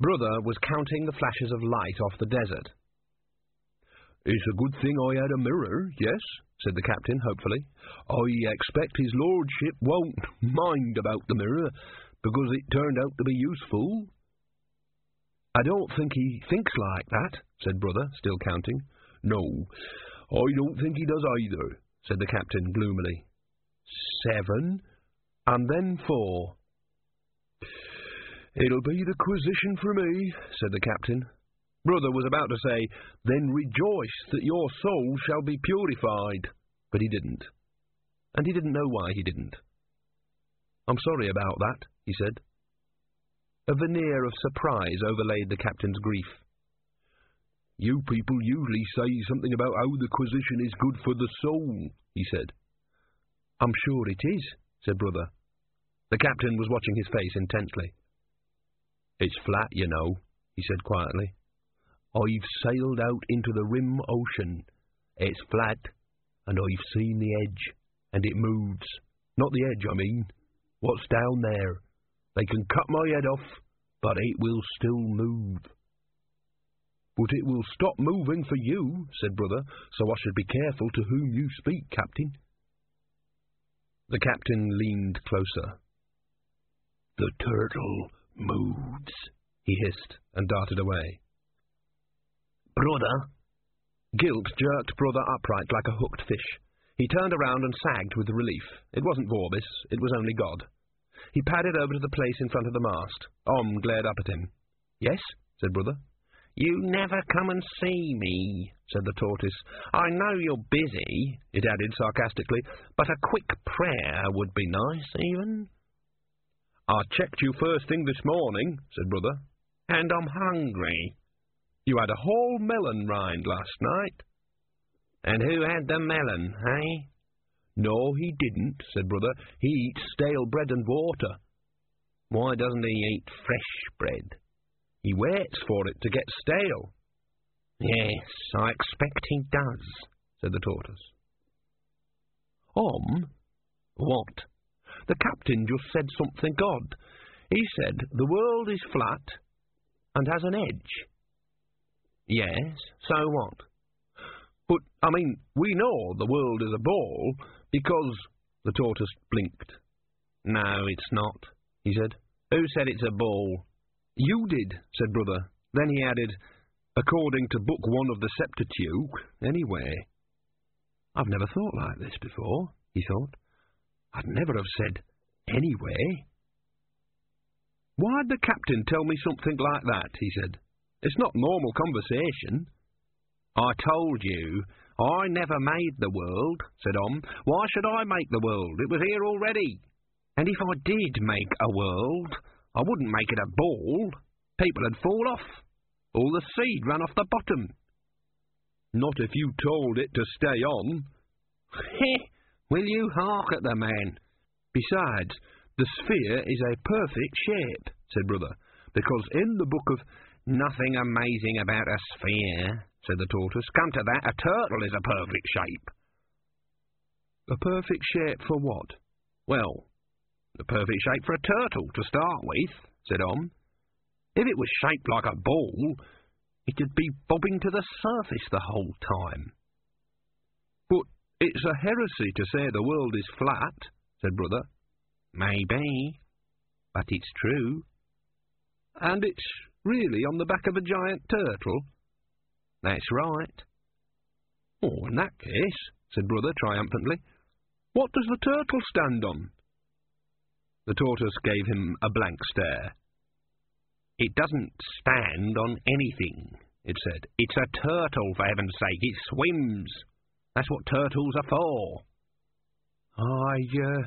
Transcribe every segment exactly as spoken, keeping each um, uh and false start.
Brother was counting the flashes of light off the desert. "It's a good thing I had a mirror, yes," said the captain, hopefully. "I expect his lordship won't mind about the mirror, because it turned out to be useful." "I don't think he thinks like that," said Brother, still counting. "No, I don't think he does either," said the captain gloomily. "Seven, and then four." "It'll be the Quisition for me," said the captain. Brother was about to say, "Then rejoice that your soul shall be purified," but he didn't. And he didn't know why he didn't. "I'm sorry about that," he said. A veneer of surprise overlaid the captain's grief. "You people usually say something about how the Quisition is good for the soul," he said. "I'm sure it is," said Brother. The captain was watching his face intently. "It's flat, you know," he said quietly. "I've sailed out into the rim ocean. It's flat, and I've seen the edge, and it moves. Not the edge, I mean. What's down there? They can cut my head off, but it will still move." "But it will stop moving for you," said Brother, "so I should be careful to whom you speak, Captain." The captain leaned closer. "The turtle moves," he hissed, and darted away. "Brother!" Guilt jerked Brother upright like a hooked fish. He turned around and sagged with relief. It wasn't Vorbis, it was only God. He padded over to the place in front of the mast. Om glared up at him. "Yes?" said Brother. "You never come and see me," said the tortoise. "I know you're busy," it added sarcastically, "but a quick prayer would be nice, even." "I checked you first thing this morning," said Brother. "And I'm hungry." "You had a whole melon rind last night." "And who had the melon, eh?" "No, he didn't," said Brother. "He eats stale bread and water." "Why doesn't he eat fresh bread?" "He waits for it to get stale." "Yes, I expect he does," said the tortoise. "Om?" "What?" "The captain just said something odd. He said the world is flat and has an edge." "Yes, so what?" "But, I mean, we know the world is a ball, because—" The tortoise blinked. "No, it's not," he said. "Who said it's a ball?" "You did," said Brother. Then he added, "according to Book One of the Septuagint, anyway." "I've never thought like this before," he thought. "I'd never have said, anyway." "Why'd the captain tell me something like that?" he said. "It's not normal conversation." "I told you, I never made the world," said Om. "Why should I make the world? It was here already. And if I did make a world, I wouldn't make it a ball. People would fall off. All the seed ran off the bottom." "Not if you told it to stay on." "Heh! Will you hark at the man?" "Besides, the sphere is a perfect shape," said Brother, "because in the book of—" "Nothing amazing about a sphere," said the tortoise. "Come to that, a turtle is a perfect shape." "A perfect shape for what?" "Well, the perfect shape for a turtle, to start with," said Om. "If it was shaped like a ball, it'd be bobbing to the surface the whole time." "But it's a heresy to say the world is flat," said Brother. "Maybe, but it's true." "And it's really on the back of a giant turtle?" "That's right." "Oh, in that case," said Brother triumphantly, "what does the turtle stand on?" The tortoise gave him a blank stare. "It doesn't stand on anything," it said. "It's a turtle, for heaven's sake. It swims. That's what turtles are for." I, uh...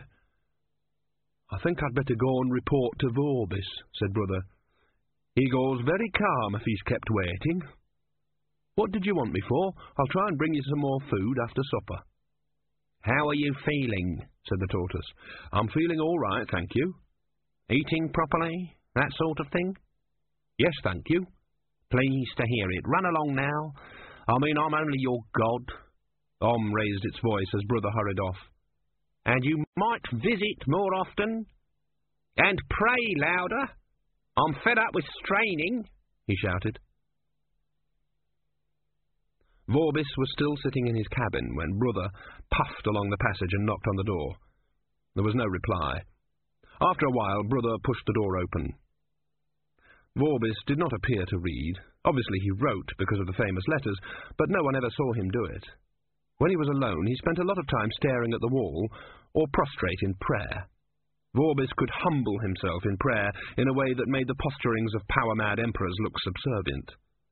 I think I'd better go and report to Vorbis," said Brother. "He goes very calm if he's kept waiting. What did you want me for? I'll try and bring you some more food after supper." "How are you feeling?" said the tortoise. "I'm feeling all right, thank you." "Eating properly? That sort of thing?" "Yes, thank you." "Pleased to hear it. Run along now. I mean, I'm only your god." Om raised its voice as Brother hurried off. "And you might visit more often. And pray louder." I'm fed up with straining, he shouted. Vorbis was still sitting in his cabin when Brother puffed along the passage and knocked on the door. There was no reply. After a while, Brother pushed the door open. Vorbis did not appear to read. Obviously he wrote because of the famous letters, but no one ever saw him do it. When he was alone, he spent a lot of time staring at the wall or prostrate in prayer. Vorbis could humble himself in prayer in a way that made the posturings of power-mad emperors look subservient.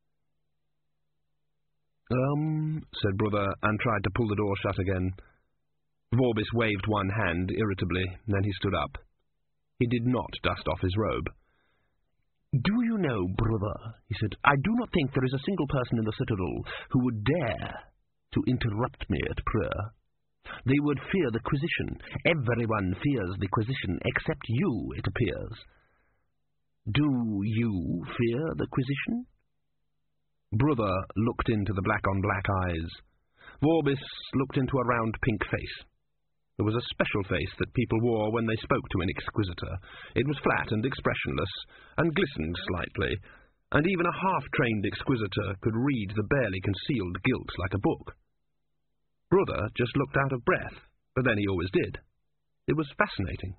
Um, said Brother, and tried to pull the door shut again. Vorbis waved one hand irritably, then he stood up. He did not dust off his robe. "Do you know, Brother," he said, "I do not think there is a single person in the citadel who would dare to interrupt me at prayer. They would fear the Quisition. Everyone fears the Quisition, except you, it appears. Do you fear the Quisition?" Brother looked into the black-on-black eyes. Vorbis looked into a round pink face. There was a special face that people wore when they spoke to an exquisitor. It was flat and expressionless, and glistened slightly, and even a half-trained exquisitor could read the barely concealed guilt like a book. Brother just looked out of breath, but then he always did. It was fascinating.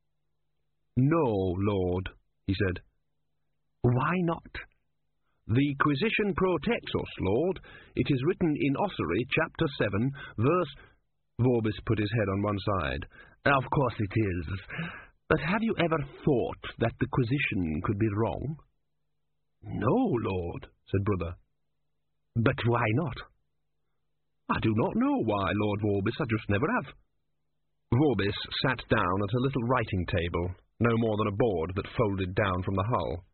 "No, Lord," he said. "Why not?" "The Quisition protects us, Lord. It is written in Ossuary, chapter seven, verse—" Vorbis put his head on one side. "Of course it is. But have you ever thought that the Quisition could be wrong?" "No, Lord," said Brother. "But why not?" "I do not know why, Lord Vorbis. I just never have." Vorbis sat down at a little writing table, no more than a board that folded down from the hull.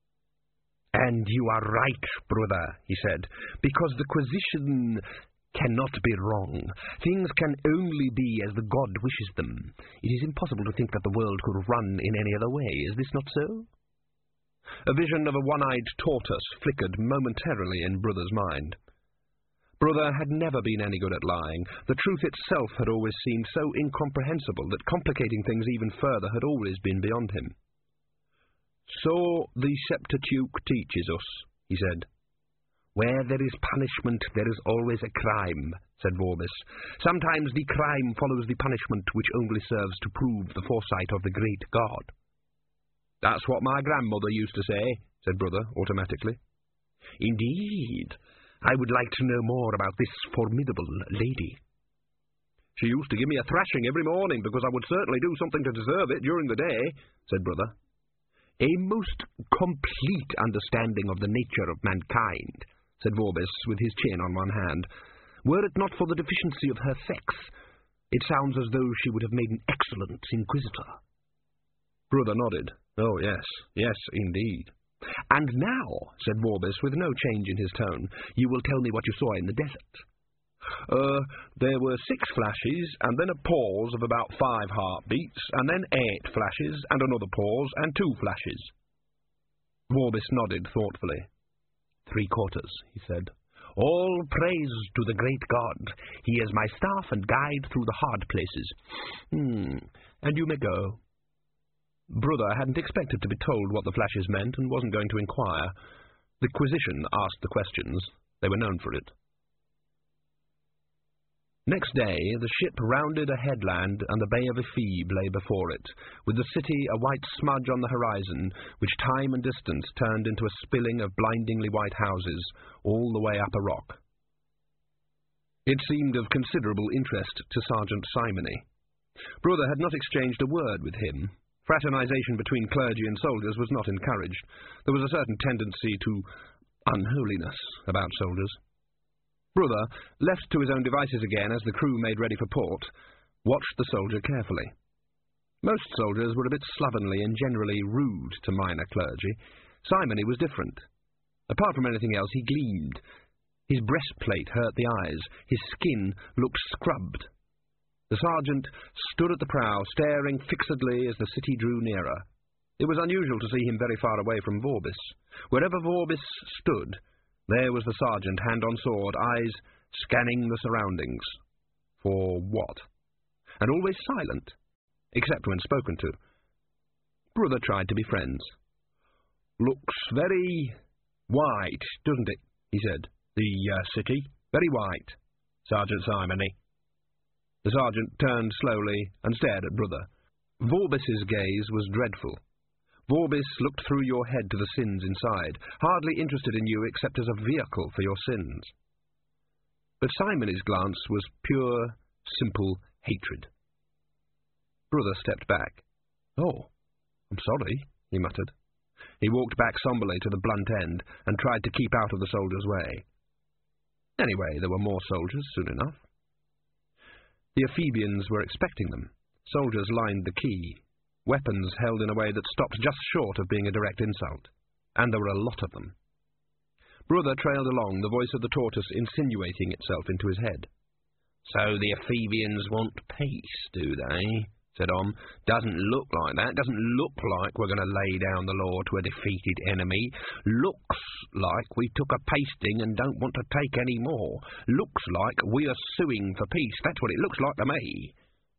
"And you are right, Brother," he said, "because the Quisition cannot be wrong. Things can only be as the God wishes them. It is impossible to think that the world could run in any other way. Is this not so?" A vision of a one-eyed tortoise flickered momentarily in Brother's mind. Brother had never been any good at lying. The truth itself had always seemed so incomprehensible that complicating things even further had always been beyond him. "So the Septuagint teaches us," he said. "Where there is punishment, there is always a crime," said Vorbis. "Sometimes the crime follows the punishment, which only serves to prove the foresight of the great God." "That's what my grandmother used to say," said Brother, automatically. "Indeed. I would like to know more about this formidable lady." "She used to give me a thrashing every morning, because I would certainly do something to deserve it during the day," said Brother. "A most complete understanding of the nature of mankind," said Vorbis, with his chin on one hand. "Were it not for the deficiency of her sex, it sounds as though she would have made an excellent inquisitor." Brother nodded. "Oh, yes, yes, indeed." "And now," said Vorbis, with no change in his tone, "you will tell me what you saw in the desert." Uh, there were six flashes, and then a pause of about five heartbeats, and then eight flashes, and another pause, and two flashes." Vorbis nodded thoughtfully. "Three quarters," he said. "All praise to the great God. He is my staff and guide through the hard places. Hmm, and you may go." Brother hadn't expected to be told what the flashes meant and wasn't going to inquire. The Quisition asked the questions. They were known for it. Next day, the ship rounded a headland and the Bay of Ephebe lay before it, with the city a white smudge on the horizon, which time and distance turned into a spilling of blindingly white houses, all the way up a rock. It seemed of considerable interest to Sergeant Simony. Brother had not exchanged a word with him. Fraternization between clergy and soldiers was not encouraged. There was a certain tendency to unholiness about soldiers. Brother, left to his own devices again as the crew made ready for port, watched the soldier carefully. Most soldiers were a bit slovenly and generally rude to minor clergy. Simony was different. Apart from anything else, he gleamed. His breastplate hurt the eyes. His skin looked scrubbed. The sergeant stood at the prow, staring fixedly as the city drew nearer. It was unusual to see him very far away from Vorbis. Wherever Vorbis stood, there was the sergeant, hand on sword, eyes scanning the surroundings. For what? And always silent, except when spoken to. Brother tried to be friends. "Looks very white, doesn't it?" he said. "The uh, city. Very white, Sergeant Simony." The sergeant turned slowly and stared at Brother. Vorbis's gaze was dreadful. Vorbis looked through your head to the sins inside, hardly interested in you except as a vehicle for your sins. But Simony's glance was pure, simple hatred. Brother stepped back. "Oh, I'm sorry," he muttered. He walked back somberly to the blunt end and tried to keep out of the soldiers' way. Anyway, there were more soldiers soon enough. The Ephebians were expecting them. Soldiers lined the quay, weapons held in a way that stopped just short of being a direct insult. And there were a lot of them. Brother trailed along, the voice of the tortoise insinuating itself into his head. "So the Ephebians want peace, do they?" said Om. "Doesn't look like that. Doesn't look like we're going to lay down the law to a defeated enemy. Looks like we took a pasting and don't want to take any more. Looks like we are suing for peace. That's what it looks like to me."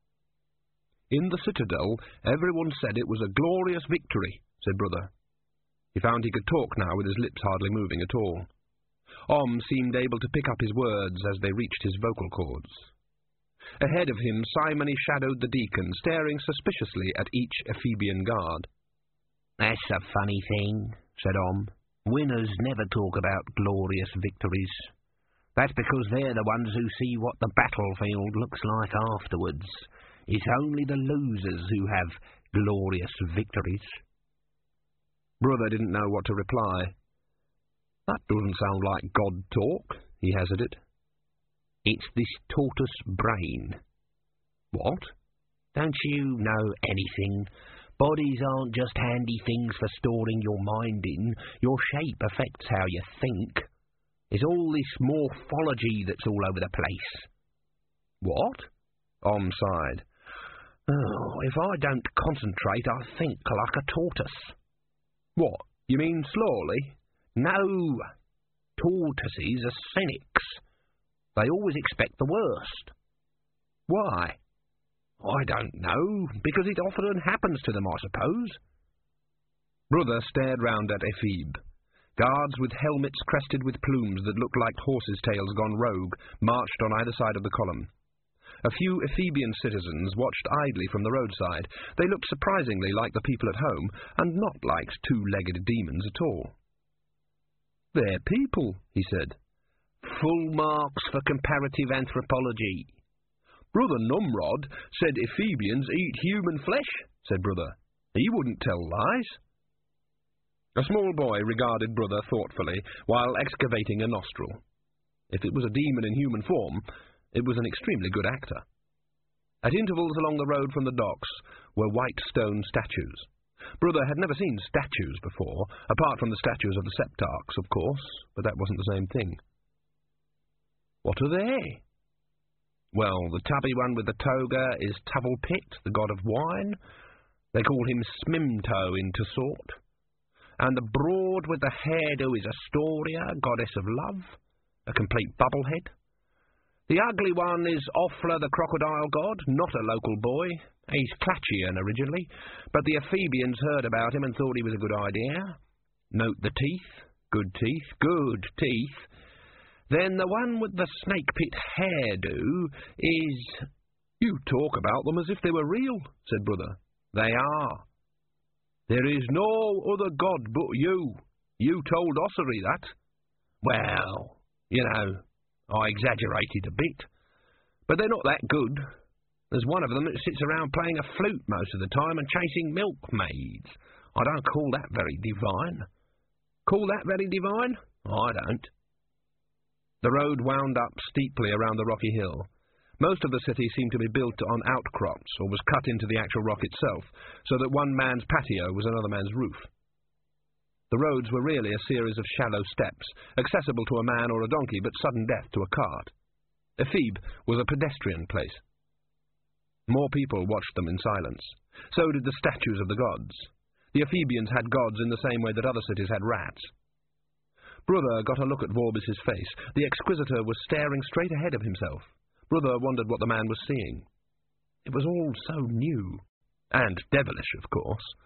"In the citadel, everyone said it was a glorious victory," said Brother. He found he could talk now with his lips hardly moving at all. Om seemed able to pick up his words as they reached his vocal cords. Ahead of him, Simony shadowed the deacon, staring suspiciously at each Ephebian guard. "That's a funny thing," said Om. "Winners never talk about glorious victories. That's because they're the ones who see what the battlefield looks like afterwards. It's only the losers who have glorious victories." Brother didn't know what to reply. "That doesn't sound like God talk," he hazarded. "It's this tortoise brain." "What?" "Don't you know anything? Bodies aren't just handy things for storing your mind in. Your shape affects how you think. It's all this morphology that's all over the place." "What?" Om sighed. "Oh, if I don't concentrate, I think like a tortoise." "What? You mean slowly?" "No. Tortoises are cynics. They always expect the worst." "Why?" "I don't know. Because it often happens to them, I suppose." Brother stared round at Ephebe. Guards with helmets crested with plumes that looked like horses' tails gone rogue marched on either side of the column. A few Ephebian citizens watched idly from the roadside. They looked surprisingly like the people at home, and not like two-legged demons at all. "They're people," he said. "Full marks for comparative anthropology." "Brother Numrod said Ephebians eat human flesh," said Brother. "He wouldn't tell lies." A small boy regarded Brother thoughtfully while excavating a nostril. If it was a demon in human form, it was an extremely good actor. At intervals along the road from the docks were white stone statues. Brother had never seen statues before, apart from the statues of the septarchs, of course, but that wasn't the same thing. "What are they?" "Well, the tubby one with the toga is Tuvelpit, the god of wine. They call him Smimto in Tussort. And the broad with the hairdo is Astoria, goddess of love, a complete bubblehead. The ugly one is Offla, the crocodile god, not a local boy. He's Clatchian originally, but the Ephebians heard about him and thought he was a good idea. Note the teeth. Good teeth. Good teeth. Then the one with the snake pit hairdo is—" "You talk about them as if they were real," said Brother. "They are. There is no other god but you. You told Ossery that." "Well, you know, I exaggerated a bit. But they're not that good. There's one of them that sits around playing a flute most of the time and chasing milkmaids. I don't call that very divine. Call that very divine? I don't." The road wound up steeply around the rocky hill. Most of the city seemed to be built on outcrops or was cut into the actual rock itself, so that one man's patio was another man's roof. The roads were really a series of shallow steps, accessible to a man or a donkey, but sudden death to a cart. Ephebe was a pedestrian place. More people watched them in silence. So did the statues of the gods. The Ephebians had gods in the same way that other cities had rats. Brother got a look at Vorbis's face. The Exquisitor was staring straight ahead of himself. Brother wondered what the man was seeing. It was all so new. And devilish, of course.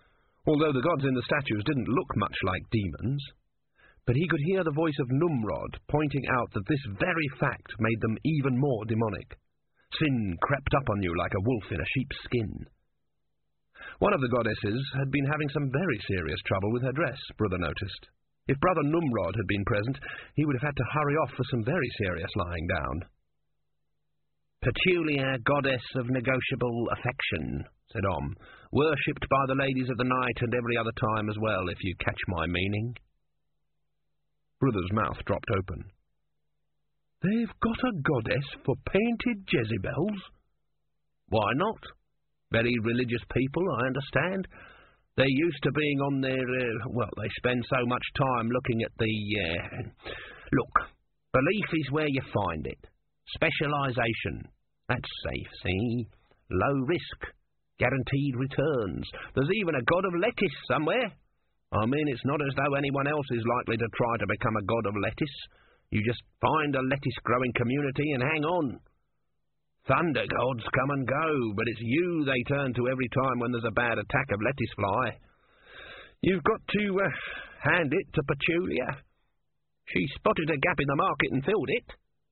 although the gods in the statues didn't look much like demons. But he could hear the voice of Numrod pointing out that this very fact made them even more demonic. Sin crept up on you like a wolf in a sheep's skin. One of the goddesses had been having some very serious trouble with her dress, Brother noticed. If Brother Numrod had been present, he would have had to hurry off for some very serious lying down. Petulia, goddess of negotiable affection, said Om, worshipped by the ladies of the night and every other time as well, if you catch my meaning. Brother's mouth dropped open. They've got a goddess for painted Jezebels? Why not? Very religious people, I understand. They're used to being on their, uh, well, they spend so much time looking at the, uh, look, belief is where you find it. Specialisation. That's safe, see? Low risk. Guaranteed returns. There's even a god of lettuce somewhere. I mean, it's not as though anyone else is likely to try to become a god of lettuce. You just find a lettuce-growing community and hang on. Thunder gods come and go, but it's you they turn to every time when there's a bad attack of lettuce fly. You've got to uh, hand it to Petulia. She spotted a gap in the market and filled it.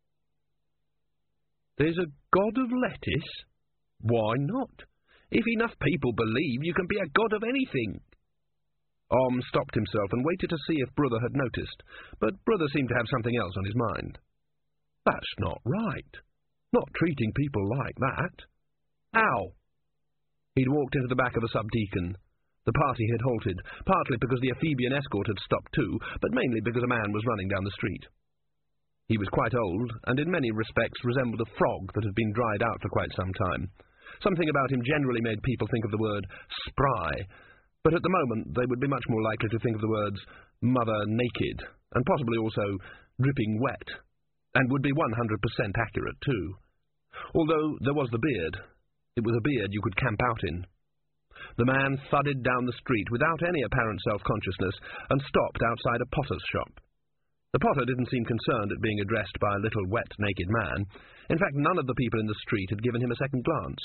There's a god of lettuce? Why not? If enough people believe, you can be a god of anything. Om stopped himself and waited to see if Brother had noticed, but Brother seemed to have something else on his mind. That's not right. Not treating people like that. Ow! He'd walked into the back of the subdeacon. The party had halted, partly because the Ephebian escort had stopped too, but mainly because a man was running down the street. He was quite old, and in many respects resembled a frog that had been dried out for quite some time. Something about him generally made people think of the word spry, but at the moment they would be much more likely to think of the words mother naked, and possibly also dripping wet, and would be one hundred percent accurate too. Although there was the beard. It was a beard you could camp out in. The man thudded down the street without any apparent self-consciousness and stopped outside a potter's shop. The potter didn't seem concerned at being addressed by a little wet, naked man. In fact, none of the people in the street had given him a second glance.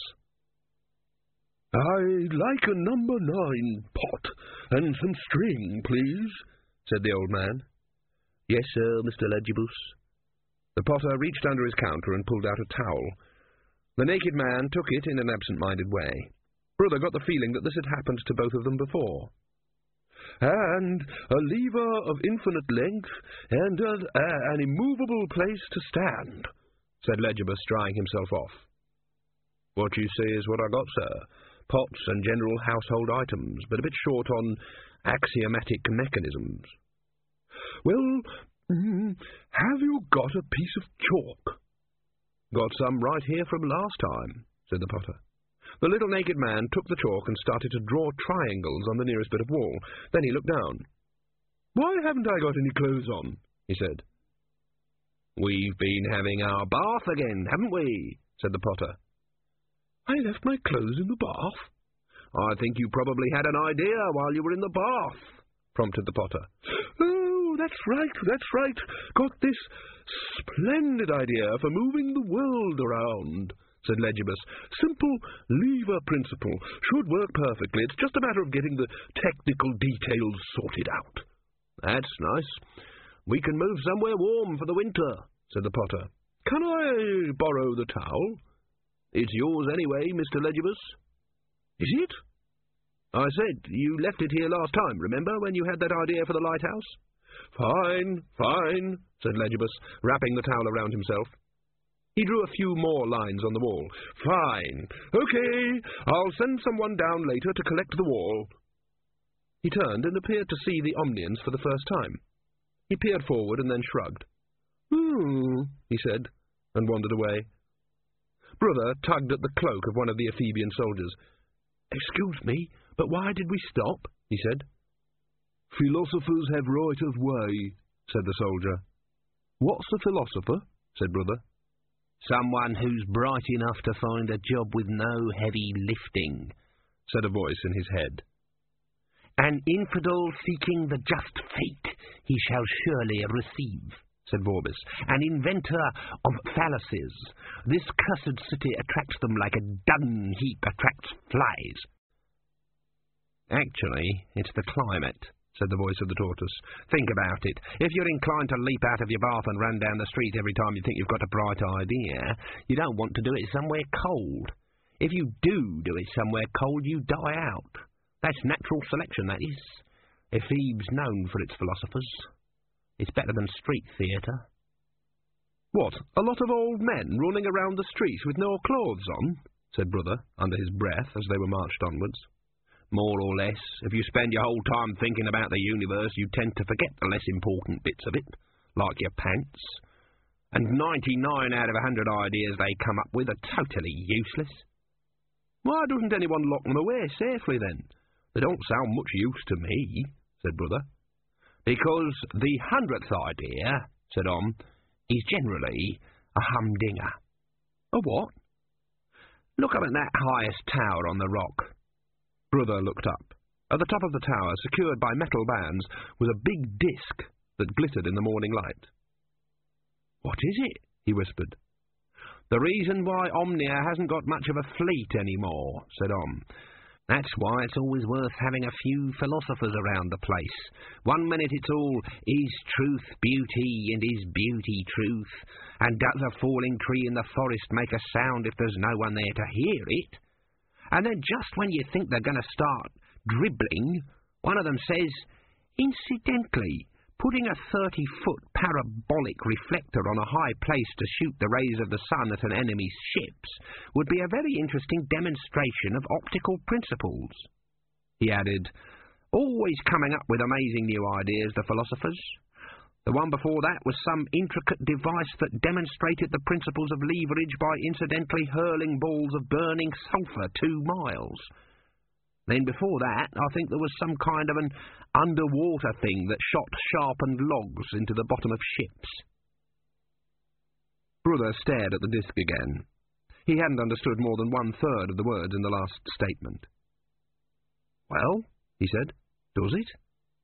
"I'd like a number nine pot and some string, please," said the old man. "Yes, sir, Mister Legibus." The potter reached under his counter and pulled out a towel. The naked man took it in an absent-minded way. Brother got the feeling that this had happened to both of them before. "And a lever of infinite length, and a, a, an immovable place to stand," said Legibus, drying himself off. "What you see is what I got, sir. Pots and general household items, but a bit short on axiomatic mechanisms." "Well, mm, have you got a piece of chalk?" "Got some right here from last time," said the potter. The little naked man took the chalk and started to draw triangles on the nearest bit of wall. Then he looked down. "Why haven't I got any clothes on?" he said. "We've been having our bath again, haven't we?" said the potter. "I left my clothes in the bath." "I think you probably had an idea while you were in the bath," prompted the potter. "Oh, that's right, that's right. Got this splendid idea for moving the world around," said Legibus. "Simple lever principle. Should work perfectly. It's just a matter of getting the technical details sorted out." "That's nice. We can move somewhere warm for the winter," said the potter. "Can I borrow the towel?" "It's yours anyway, Mister Legibus." "Is it?" "I said you left it here last time, remember, when you had that idea for the lighthouse?" "Fine, fine," said Legibus, wrapping the towel around himself. He drew a few more lines on the wall. "Fine. Okay, I'll send someone down later to collect the wall." He turned and appeared to see the Omnians for the first time. He peered forward and then shrugged. "Hmm," he said, and wandered away. Brother tugged at the cloak of one of the Ephebian soldiers. "Excuse me, but why did we stop?" he said. "Philosophers have right of way," said the soldier. "What's a philosopher?" said Brother. "Someone who's bright enough to find a job with no heavy lifting," said a voice in his head. "An infidel seeking the just fate he shall surely receive," said Vorbis. "An inventor of fallacies. This cursed city attracts them like a dung heap attracts flies." Actually, it's the climate, said the voice of the tortoise. Think about it. If you're inclined to leap out of your bath and run down the street every time you think you've got a bright idea, you don't want to do it somewhere cold. If you do do it somewhere cold, you die out. That's natural selection, that is. Ephebes known for its philosophers. It's better than street theatre. What, a lot of old men running around the streets with no clothes on? Said Brother, under his breath, as they were marched onwards. More or less. If you spend your whole time thinking about the universe, you tend to forget the less important bits of it, like your pants. And ninety-nine out of a hundred ideas they come up with are totally useless. Why doesn't anyone lock them away safely, then? They don't sound much use to me, said Brother. Because the hundredth idea, said Om, is generally a humdinger. A what? Look up at that highest tower on the rock. Brother looked up. At the top of the tower, secured by metal bands, was a big disc that glittered in the morning light. What is it? He whispered. The reason why Omnia hasn't got much of a fleet anymore, said Om. That's why it's always worth having a few philosophers around the place. One minute it's all, is truth beauty, and is beauty truth, and does a falling tree in the forest make a sound if there's no one there to hear it? And then just when you think they're going to start dribbling, one of them says, incidentally, putting a thirty-foot parabolic reflector on a high place to shoot the rays of the sun at an enemy's ships would be a very interesting demonstration of optical principles. He added, always coming up with amazing new ideas, the philosophers. The one before that was some intricate device that demonstrated the principles of leverage by incidentally hurling balls of burning sulphur two miles. Then before that, I think there was some kind of an underwater thing that shot sharpened logs into the bottom of ships. Brother stared at the disc again. He hadn't understood more than one-third of the words in the last statement. Well, he said, does it?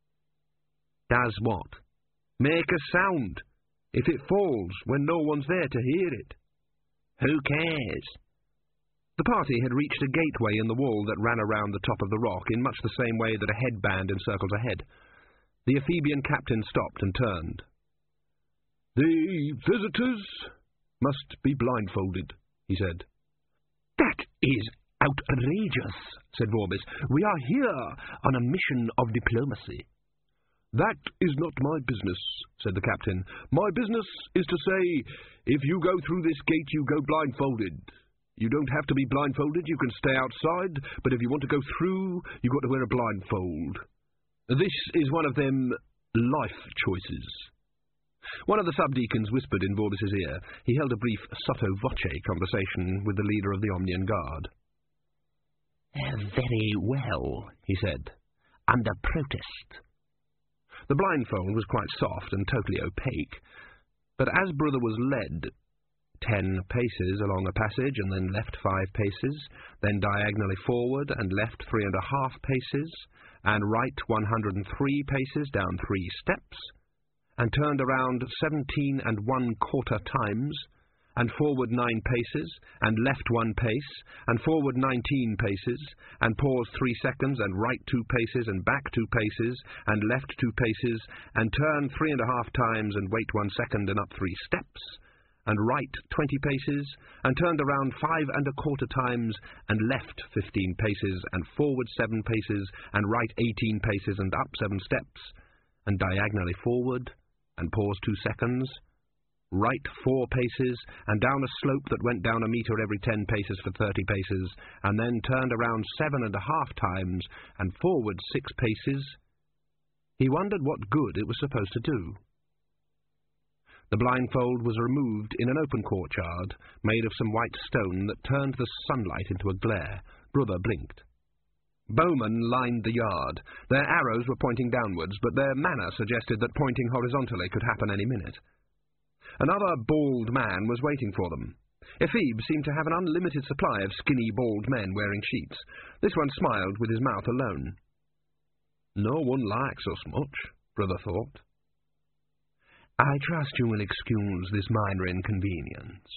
Does what? Make a sound, if it falls when no one's there to hear it. Who cares? The party had reached a gateway in the wall that ran around the top of the rock in much the same way that a headband encircles a head. The Ephebian captain stopped and turned. The visitors must be blindfolded, he said. That is outrageous, said Vorbis. We are here on a mission of diplomacy. That is not my business, said the captain. My business is to say, if you go through this gate, you go blindfolded. You don't have to be blindfolded, you can stay outside, but if you want to go through, you've got to wear a blindfold. This is one of them life choices. One of the subdeacons whispered in Vorbis's ear. He held a brief sotto voce conversation with the leader of the Omnian Guard. Uh, very well, he said, under protest. The blindfold was quite soft and totally opaque, but as Brother was led ten paces along a passage and then left five paces, then diagonally forward and left three and a half paces, and right one hundred and three paces down three steps, and turned around seventeen and one quarter times, and forward nine paces, and left one pace, and forward nineteen paces, and pause three seconds, and right two paces, and back two paces, and left two paces, and turn three and a half times, and wait one second, and up three steps, and right twenty paces, and turned around five and a quarter times, and left fifteen paces, and forward seven paces, and right eighteen paces, and up seven steps, and diagonally forward, and pause two seconds, right four paces, and down a slope that went down a metre every ten paces for thirty paces, and then turned around seven and a half times, and forward six paces. He wondered what good it was supposed to do. The blindfold was removed in an open courtyard, made of some white stone that turned the sunlight into a glare. Brother blinked. Bowmen lined the yard. Their arrows were pointing downwards, but their manner suggested that pointing horizontally could happen any minute. Another bald man was waiting for them. Ephebe seemed to have an unlimited supply of skinny, bald men wearing sheets. This one smiled with his mouth alone. No one likes us much, Brother thought. I trust you will excuse this minor inconvenience,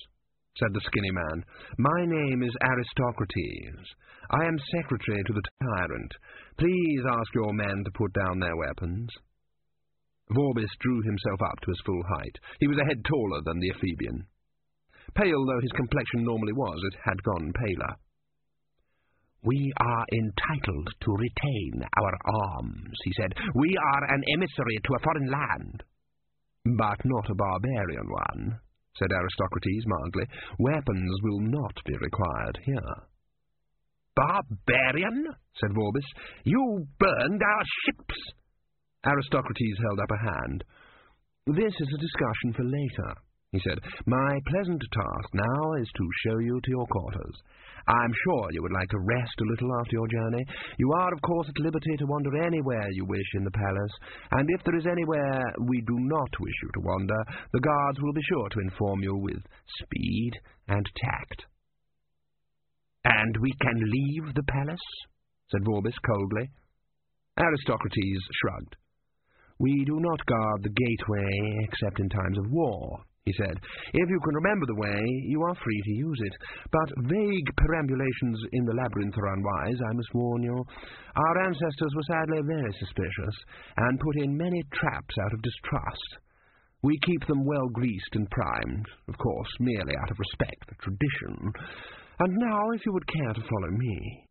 said the skinny man. "My name is Aristocrates. I am secretary to the tyrant. Please ask your men to put down their weapons." Vorbis drew himself up to his full height. He was a head taller than the Ephebian. Pale though his complexion normally was, it had gone paler. "We are entitled to retain our arms," he said. "We are an emissary to a foreign land." "But not a barbarian one," said Aristocrates mildly. "Weapons will not be required here." "Barbarian?" said Vorbis. "You burned our ships." Aristocrates held up a hand. "This is a discussion for later," he said. "My pleasant task now is to show you to your quarters. I'm sure you would like to rest a little after your journey. You are, of course, at liberty to wander anywhere you wish in the palace, and if there is anywhere we do not wish you to wander, the guards will be sure to inform you with speed and tact." "And we can leave the palace?" said Vorbis coldly. Aristocrates shrugged. "We do not guard the gateway except in times of war," he said. "If you can remember the way, you are free to use it. But vague perambulations in the labyrinth are unwise, I must warn you. Our ancestors were sadly very suspicious, and put in many traps out of distrust. We keep them well greased and primed, of course, merely out of respect for tradition. And now, if you would care to follow me."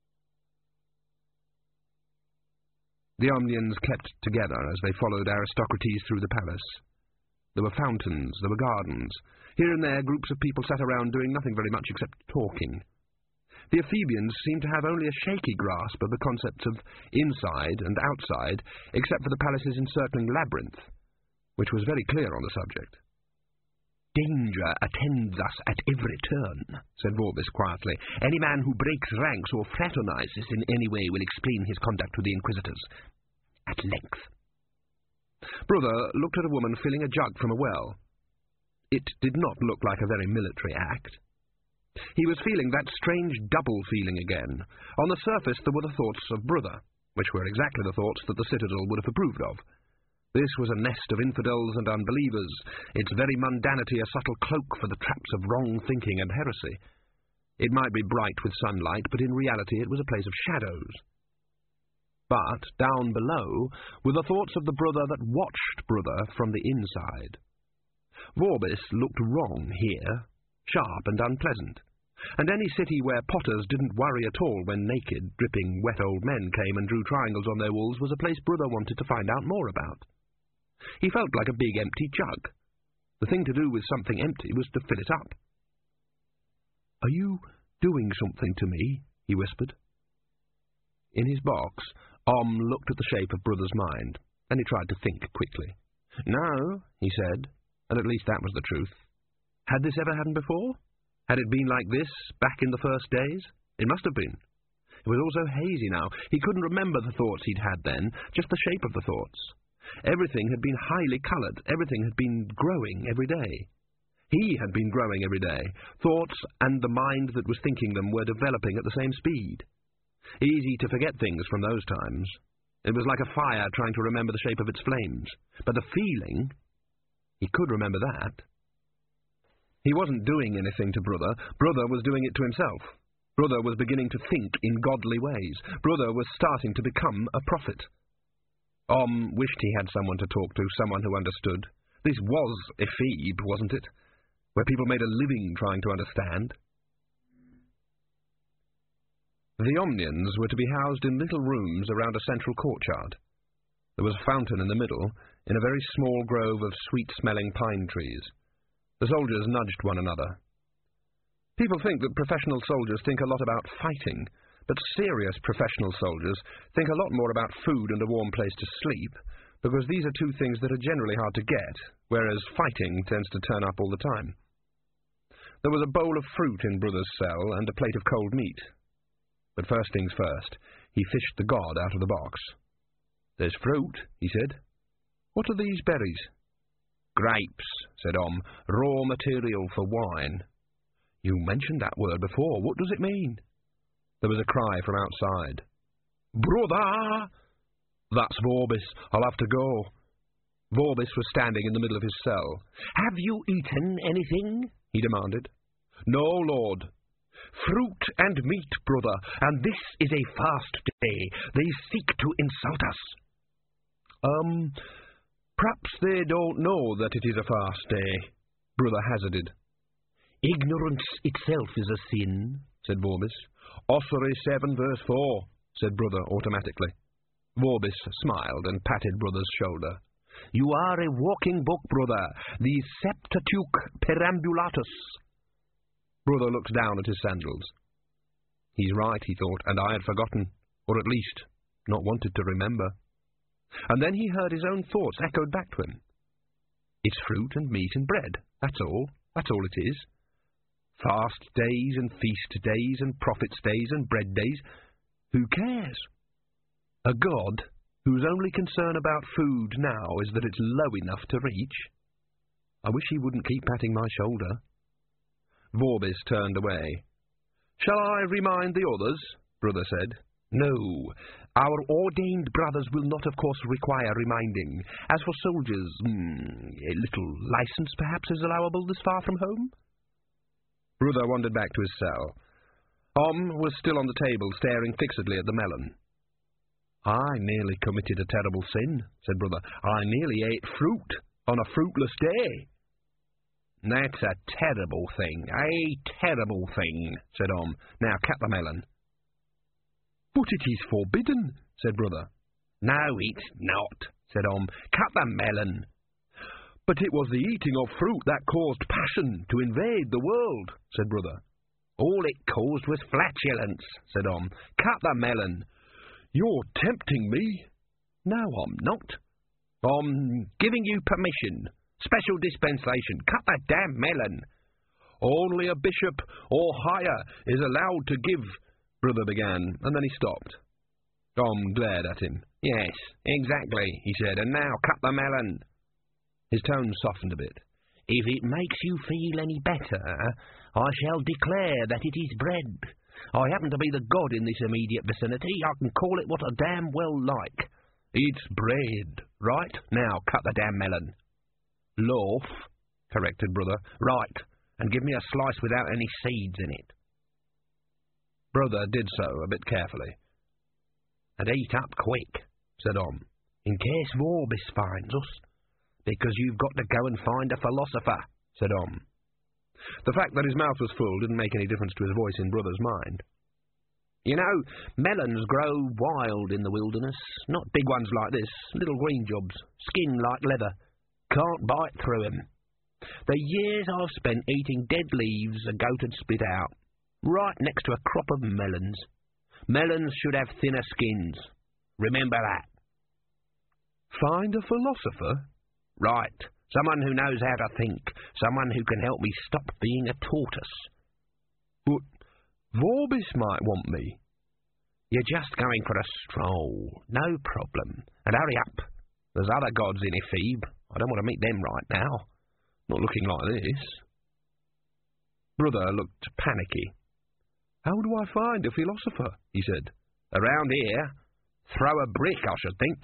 The Omnians kept together as they followed Aristocrates through the palace. There were fountains, there were gardens. Here and there groups of people sat around doing nothing very much except talking. The Ephebians seemed to have only a shaky grasp of the concepts of inside and outside, except for the palace's encircling labyrinth, which was very clear on the subject. "Danger attends us at every turn," said Vorbis quietly. "Any man who breaks ranks or fraternizes in any way will explain his conduct to the Inquisitors. At length." Brother looked at a woman filling a jug from a well. It did not look like a very military act. He was feeling that strange double feeling again. On the surface there were the thoughts of Brother, which were exactly the thoughts that the Citadel would have approved of. This was a nest of infidels and unbelievers, its very mundanity a subtle cloak for the traps of wrong thinking and heresy. It might be bright with sunlight, but in reality it was a place of shadows. But down below were the thoughts of the Brother that watched Brother from the inside. Vorbis looked wrong here, sharp and unpleasant, and any city where potters didn't worry at all when naked, dripping, wet old men came and drew triangles on their walls was a place Brother wanted to find out more about. He felt like a big empty jug. The thing to do with something empty was to fill it up. "Are you doing something to me?" he whispered. In his box, Om looked at the shape of Brother's mind, and he tried to think quickly. "No," he said, and at least that was the truth. Had this ever happened before? Had it been like this back in the first days? It must have been. It was all so hazy now. He couldn't remember the thoughts he'd had then, just the shape of the thoughts. Everything had been highly coloured. Everything had been growing every day. He had been growing every day. Thoughts and the mind that was thinking them were developing at the same speed. Easy to forget things from those times. It was like a fire trying to remember the shape of its flames. But the feeling, he could remember that. He wasn't doing anything to Brother. Brother was doing it to himself. Brother was beginning to think in godly ways. Brother was starting to become a prophet. Om wished he had someone to talk to, someone who understood. This was Ephebe, wasn't it? Where people made a living trying to understand. The Omnians were to be housed in little rooms around a central courtyard. There was a fountain in the middle, in a very small grove of sweet-smelling pine trees. The soldiers nudged one another. People think that professional soldiers think a lot about fighting, but serious professional soldiers think a lot more about food and a warm place to sleep, because these are two things that are generally hard to get, whereas fighting tends to turn up all the time. There was a bowl of fruit in Brother's cell and a plate of cold meat. But first things first, he fished the god out of the box. "There's fruit," he said. "What are these berries?" "Grapes," said Om, "raw material for wine." "You mentioned that word before. What does it mean?" There was a cry from outside. "Brother!" "That's Vorbis. I'll have to go." Vorbis was standing in the middle of his cell. "Have you eaten anything?" he demanded. No, lord. Fruit and meat, brother, and this is a fast day. They seek to insult us. Um, perhaps they don't know that it is a fast day, brother hazarded. Ignorance itself is a sin, said Vorbis. Ossuary seven verse four, said brother automatically. Vorbis smiled and patted brother's shoulder. You are a walking book, brother, the Septuagint Perambulatus. Brother looked down at his sandals. He's right, he thought, and I had forgotten, or at least not wanted to remember. And then he heard his own thoughts echoed back to him. It's fruit and meat and bread, that's all, that's all it is. Fast days and feast days and prophets days and bread days, who cares? A God whose only concern about food now is that it's low enough to reach. I wish he wouldn't keep patting my shoulder. Vorbis turned away. Shall I remind the others? Brother said. No, our ordained brothers will not, of course, require reminding. As for soldiers, hmm, a little license perhaps is allowable this far from home? Brother wandered back to his cell. Om was still on the table, staring fixedly at the melon. I nearly committed a terrible sin, said Brother. I nearly ate fruit on a fruitless day. That's a terrible thing, a terrible thing, said Om. Now cut the melon. But it is forbidden, said Brother. No, it's not, said Om. Cut the melon. But it was the eating of fruit that caused passion to invade the world, said Brother. All it caused was flatulence, said Om. Cut the melon. You're tempting me. No, I'm not. I'm giving you permission. Special dispensation. Cut that damn melon. Only a bishop or higher is allowed to give, Brother began, and then he stopped. Tom glared at him. Yes, exactly, he said, and now cut the melon. His tone softened a bit. If it makes you feel any better, I shall declare that it is bread. I happen to be the god in this immediate vicinity. I can call it what I damn well like. It's bread, right? Now cut the damn melon. Loaf, corrected Brother. Right, and give me a slice without any seeds in it. Brother did so, a bit carefully. And eat up quick, said Om, in case Vorbis finds us. Because you've got to go and find a philosopher, said Om. The fact that his mouth was full didn't make any difference to his voice in Brother's mind. You know, melons grow wild in the wilderness, not big ones like this, little green jobs, skin like leather. Can't bite through 'em. The years I've spent eating dead leaves a goat had spit out, right next to a crop of melons. Melons should have thinner skins. Remember that. Find a philosopher? Right. Someone who knows how to think. Someone who can help me stop being a tortoise. But Vorbis might want me. You're just going for a stroll. No problem. And hurry up. There's other gods in Ephebe. I don't want to meet them right now. Not looking like this. Brother looked panicky. How do I find a philosopher? He said. Around here. Throw a brick, I should think.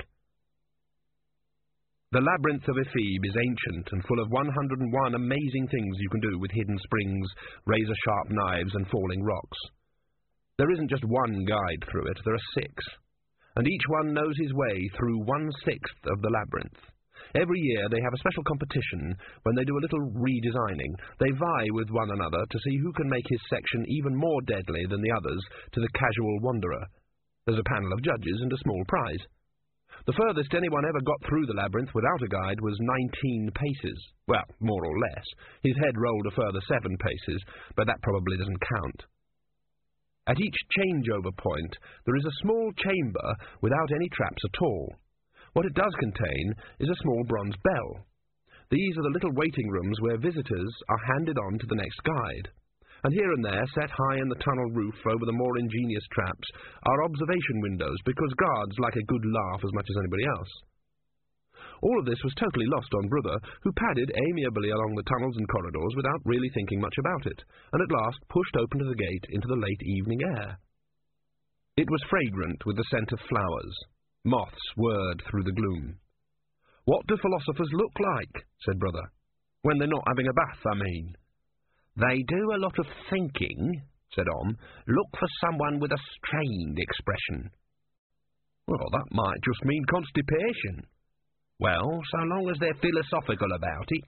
The labyrinth of Ephebe is ancient and full of one hundred and one amazing things you can do with hidden springs, razor-sharp knives, and falling rocks. There isn't just one guide through it, there are six, and each one knows his way through one-sixth of the labyrinth. Every year they have a special competition when they do a little redesigning. They vie with one another to see who can make his section even more deadly than the others to the casual wanderer. There's a panel of judges and a small prize. The furthest anyone ever got through the labyrinth without a guide was nineteen paces. Well, more or less. His head rolled a further seven paces, but that probably doesn't count. At each changeover point, there is a small chamber without any traps at all. What it does contain is a small bronze bell. These are the little waiting rooms where visitors are handed on to the next guide. And here and there, set high in the tunnel roof over the more ingenious traps, are observation windows, because guards like a good laugh as much as anybody else. All of this was totally lost on Brother, who padded amiably along the tunnels and corridors without really thinking much about it, and at last pushed open to the gate into the late evening air. It was fragrant with the scent of flowers. Moths whirred through the gloom. What do philosophers look like? Said Brother. When they're not having a bath, I mean. They do a lot of thinking, said Om. Look for someone with a strained expression. Well, that might just mean constipation. Well, so long as they're philosophical about it.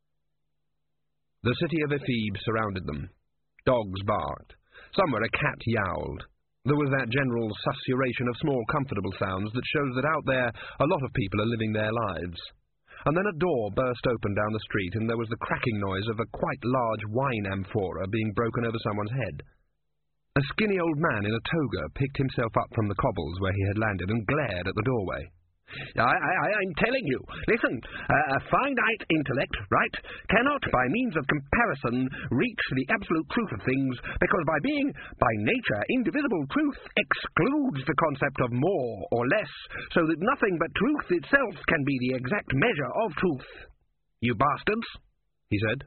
The city of Ephebe surrounded them. Dogs barked. Somewhere a cat yowled. There was that general susurration of small, comfortable sounds that shows that out there a lot of people are living their lives. And then a door burst open down the street, and there was the cracking noise of a quite large wine amphora being broken over someone's head. A skinny old man in a toga picked himself up from the cobbles where he had landed and glared at the doorway. I, I, I'm telling you, listen, uh, a finite intellect, right, cannot by means of comparison reach the absolute truth of things, because by being, by nature, indivisible, truth excludes the concept of more or less, so that nothing but truth itself can be the exact measure of truth. You bastards, he said.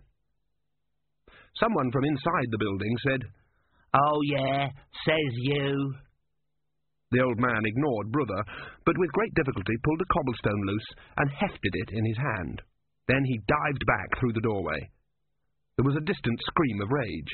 Someone from inside the building said, Oh, yeah, says you. The old man ignored Brother, but with great difficulty pulled a cobblestone loose and hefted it in his hand. Then he dived back through the doorway. There was a distant scream of rage.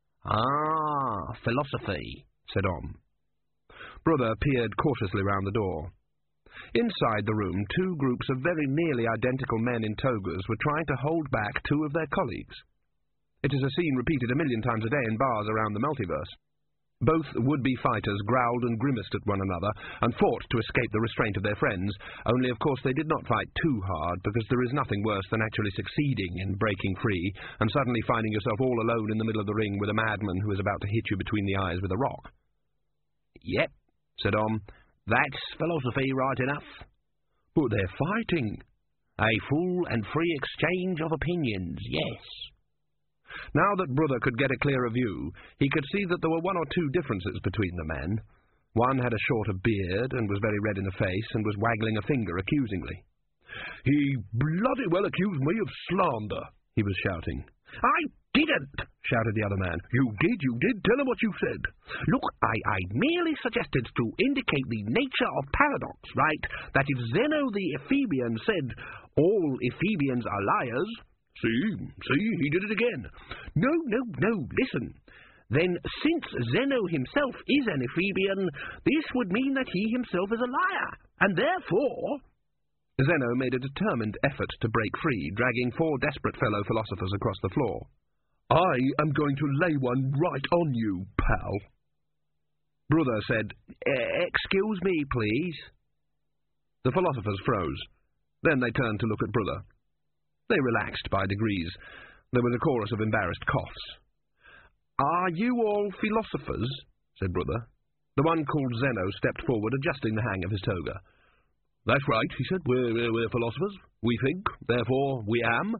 Ah, philosophy, said Om. Brother peered cautiously round the door. Inside the room, two groups of very nearly identical men in togas were trying to hold back two of their colleagues. It is a scene repeated a million times a day in bars around the multiverse. Both would-be fighters growled and grimaced at one another, and fought to escape the restraint of their friends, only of course they did not fight too hard, because there is nothing worse than actually succeeding in breaking free, and suddenly finding yourself all alone in the middle of the ring with a madman who is about to hit you between the eyes with a rock. Yep, said Om, that's philosophy right enough. But they're fighting. A full and free exchange of opinions, yes. Now that Brother could get a clearer view, he could see that there were one or two differences between the men. One had a shorter beard, and was very red in the face, and was waggling a finger accusingly. He bloody well accused me of slander, he was shouting. I didn't, shouted the other man. You did, you did. Tell him what you said. Look, I, I merely suggested to indicate the nature of paradox, right? That if Zeno the Ephebian said, all Ephebians are liars... See, see, he did it again. No, no, no, listen. Then, since Zeno himself is an Ephebian, this would mean that he himself is a liar, and therefore... Zeno made a determined effort to break free, dragging four desperate fellow philosophers across the floor. I am going to lay one right on you, pal. Brother said, Excuse me, please. The philosophers froze. Then they turned to look at Brother. They relaxed by degrees. There was a chorus of embarrassed coughs. Are you all philosophers? Said Brother. The one called Zeno stepped forward, adjusting the hang of his toga. That's right, he said. We're, we're, we're philosophers. We think, therefore we am.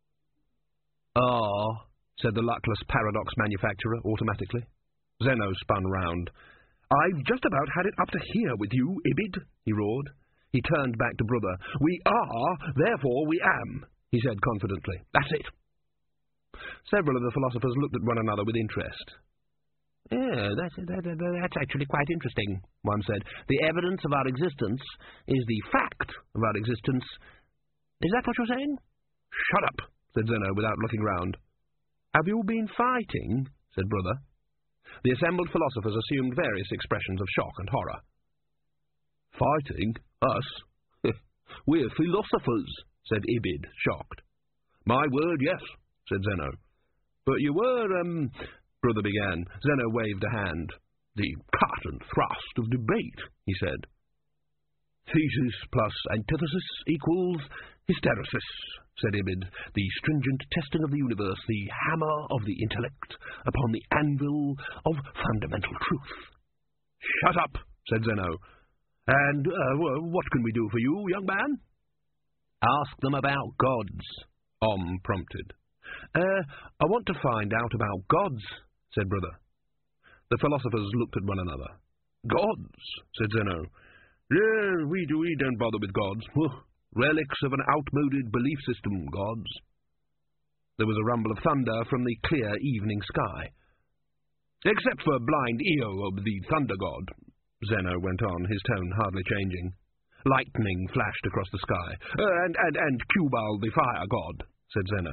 Ah, said the luckless paradox manufacturer automatically. Zeno spun round. I've just about had it up to here with you, Ibid, he roared. He turned back to Brother. We are, therefore we am, he said confidently. That's it. Several of the philosophers looked at one another with interest. Yeah, that's, that, that, that's actually quite interesting, one said. The evidence of our existence is the fact of our existence. Is that what you're saying? Shut up, said Zeno without looking round. Have you been fighting? Said Brother. The assembled philosophers assumed various expressions of shock and horror. Fighting? Us? We're philosophers, said Ibid, shocked. My word, yes, said Zeno. But you were, um... Brother began. Zeno waved a hand. The cut and thrust of debate, he said. Thesis plus antithesis equals hysteresis, said Ibid. The stringent testing of the universe, the hammer of the intellect upon the anvil of fundamental truth. Shut up, said Zeno. And uh, what can we do for you, young man? Ask them about gods, Om prompted. Uh, I want to find out about gods, said Brother. The philosophers looked at one another. Gods, said Zeno. Yeah, we, do, we don't bother with gods. Relics of an outmoded belief system, gods. There was a rumble of thunder from the clear evening sky. Except for blind Io of the thunder god, Zeno went on, his tone hardly changing. Lightning flashed across the sky. Uh, and, and, and Cubal the fire god, said Zeno.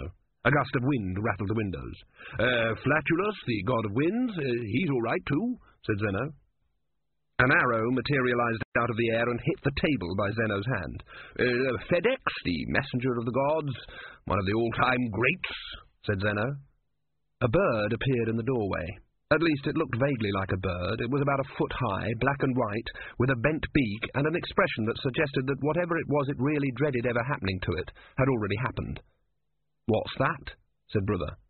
A gust of wind rattled the windows. Uh, Flatulus, the god of winds, uh, he's all right too, said Zeno. An arrow materialized out of the air and hit the table by Zeno's hand. Uh, Fedex, the messenger of the gods, one of the all-time greats, said Zeno. A bird appeared in the doorway. At least it looked vaguely like a bird. It was about a foot high, black and white, with a bent beak and an expression that suggested that whatever it was it really dreaded ever happening to it had already happened. "What's that?" said Brother.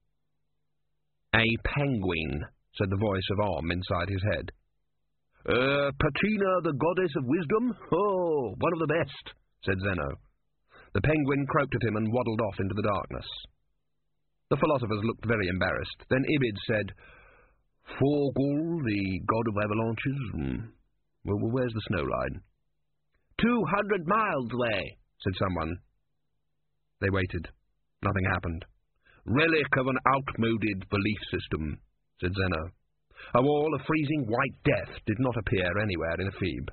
"A penguin," said the voice of Om inside his head. Uh, Patina, the goddess of wisdom? Oh, one of the best, said Zeno. The penguin croaked at him and waddled off into the darkness. The philosophers looked very embarrassed. Then Ibid said, Forgul, the god of avalanches? Hmm. Well, well, where's the snow line? Two hundred miles away, said someone. They waited. Nothing happened. Relic of an outmoded belief system, said Zeno. A wall of freezing white death did not appear anywhere in Ephebe.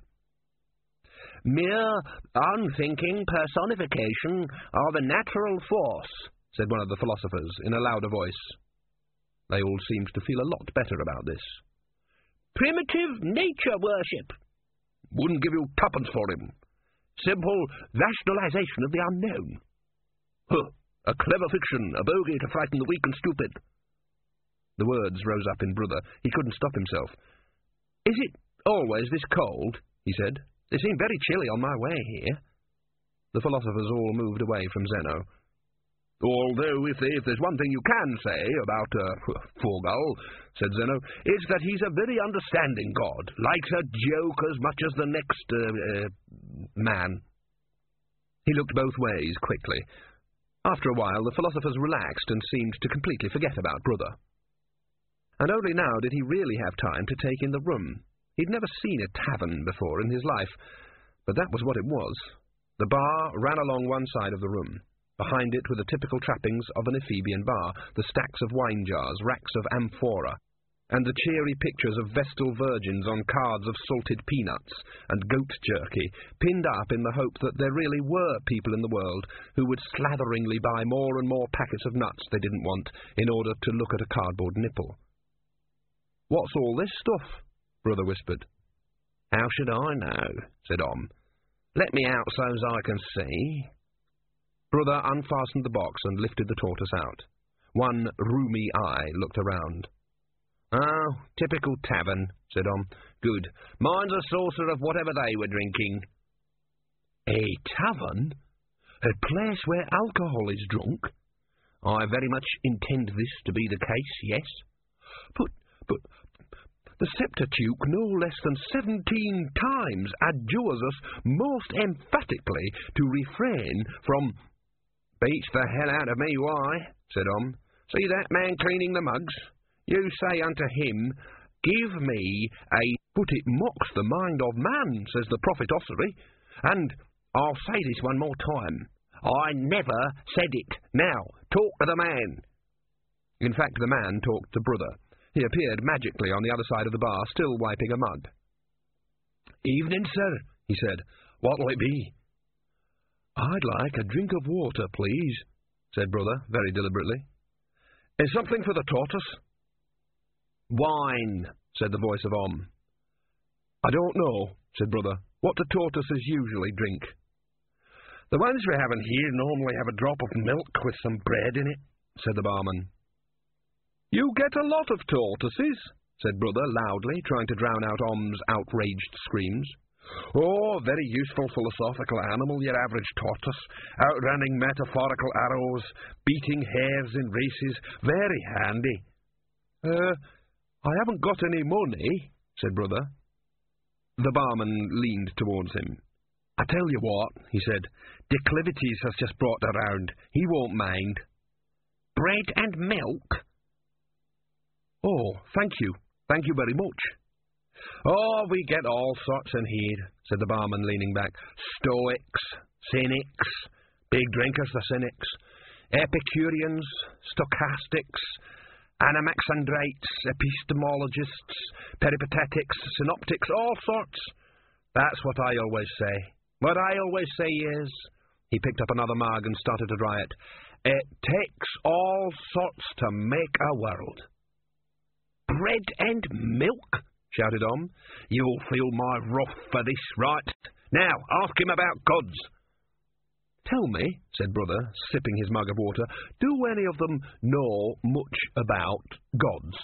Mere unthinking personification of a natural force, said one of the philosophers in a louder voice. They all seemed to feel a lot better about this. Primitive nature worship. Wouldn't give you tuppence for him. Simple rationalization of the unknown. Huh, a clever fiction, a bogey to frighten the weak and stupid. The words rose up in Brother. He couldn't stop himself. Is it always this cold? He said. It seemed very chilly on my way here. The philosophers all moved away from Zeno. Although, if, if there's one thing you can say about uh, Forgul, said Zeno, it's that he's a very understanding god, likes a joke as much as the next uh, uh, man. He looked both ways quickly. After a while, the philosophers relaxed and seemed to completely forget about Brother. And only now did he really have time to take in the room. He'd never seen a tavern before in his life, but that was what it was. The bar ran along one side of the room. Behind it were the typical trappings of an Ephebian bar, the stacks of wine jars, racks of amphora, and the cheery pictures of Vestal virgins on cards of salted peanuts and goat jerky, pinned up in the hope that there really were people in the world who would slatheringly buy more and more packets of nuts they didn't want in order to look at a cardboard nipple. What's all this stuff? Brother whispered. How should I know? Said Om. Let me out so's I can see. Brother unfastened the box and lifted the tortoise out. One rheumy eye looked around. Oh, typical tavern, said Om. Good. Mine's a saucer of whatever they were drinking. A tavern? A place where alcohol is drunk? I very much intend this to be the case, yes. But, but, the Septuagint no less than seventeen times adjures us most emphatically to refrain from... Beats the hell out of me, why? Said Om. See that man cleaning the mugs? You say unto him, Give me a... But it mocks the mind of man, says the prophet Osiri. And I'll say this one more time. I never said it. Now, talk to the man. In fact, the man talked to Brother. He appeared magically on the other side of the bar, still wiping a mug. Evening, sir, he said. What'll it be? I'd like a drink of water, please, said Brother, very deliberately. Is something for the tortoise? Wine, said the voice of Om. I don't know, said Brother. What do tortoises usually drink? The ones we have in here normally have a drop of milk with some bread in it, said the barman. You get a lot of tortoises, said Brother loudly, trying to drown out Om's outraged screams. Oh, very useful philosophical animal, your average tortoise, outrunning metaphorical arrows, beating hares in races, very handy. Uh, I haven't got any money, said Brother. The barman leaned towards him. I tell you what, he said, Declivities has just brought around. He won't mind. Bread and milk? Oh, thank you. Thank you very much. Oh, we get all sorts in here, said the barman, leaning back. Stoics, cynics, big drinkers, the cynics, Epicureans, stochastics, anaxandrites, epistemologists, peripatetics, synoptics, all sorts. That's what I always say. What I always say is, He picked up another mug and started to dry it. It takes all sorts to make a world. Bread and milk? Shouted Om. You'll feel my wrath for this, right? Now, ask him about gods. Tell me, said Brother, sipping his mug of water, do any of them know much about gods?